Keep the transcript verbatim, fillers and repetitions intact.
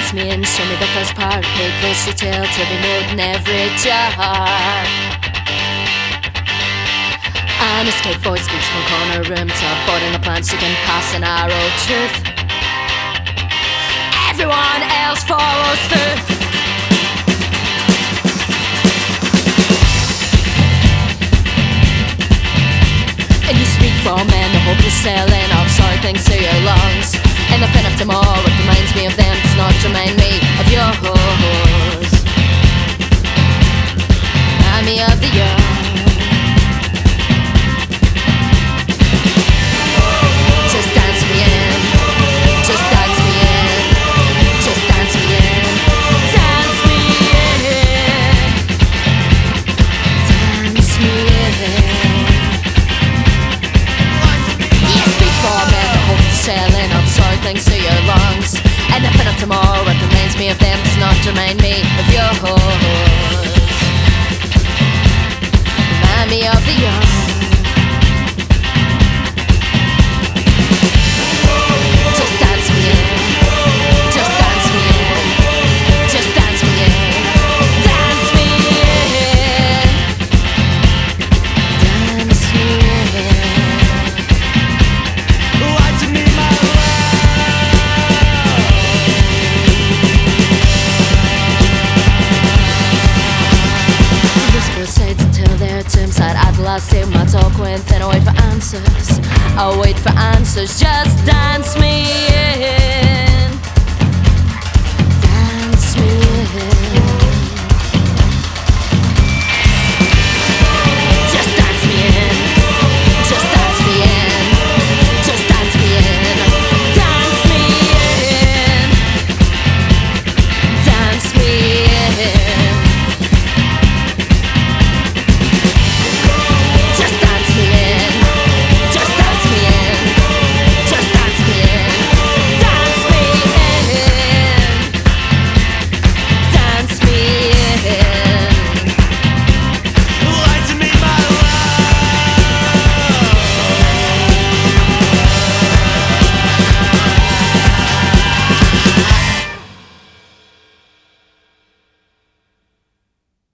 dance me in, show me the first part. Pay close detail to every note and every jar. An escape voice speaks from corner room to avoiding the plans you can pass an arrow truth. Everyone else follows through. And you speak for men, the hopeless selling of sorry things to your lungs. And the pen of tomorrow, it reminds me of them, does not remind me of yours. Remind me of the young. Just dance me in, just dance me in, just dance me in, dance me in, dance me in. You speak for men, the hope selling of sorry things to your lungs. And the pen of tomorrow, what reminds me of them does not remind me of yours. Remind me of the young. Just dance me in, just dance me in, just dance me in, dance me in, dance me in. Watching me, my love. Whisper sides until they're tombside. At the last day, my talk went, then I wait for answers. I wait for answers. Just dance me in.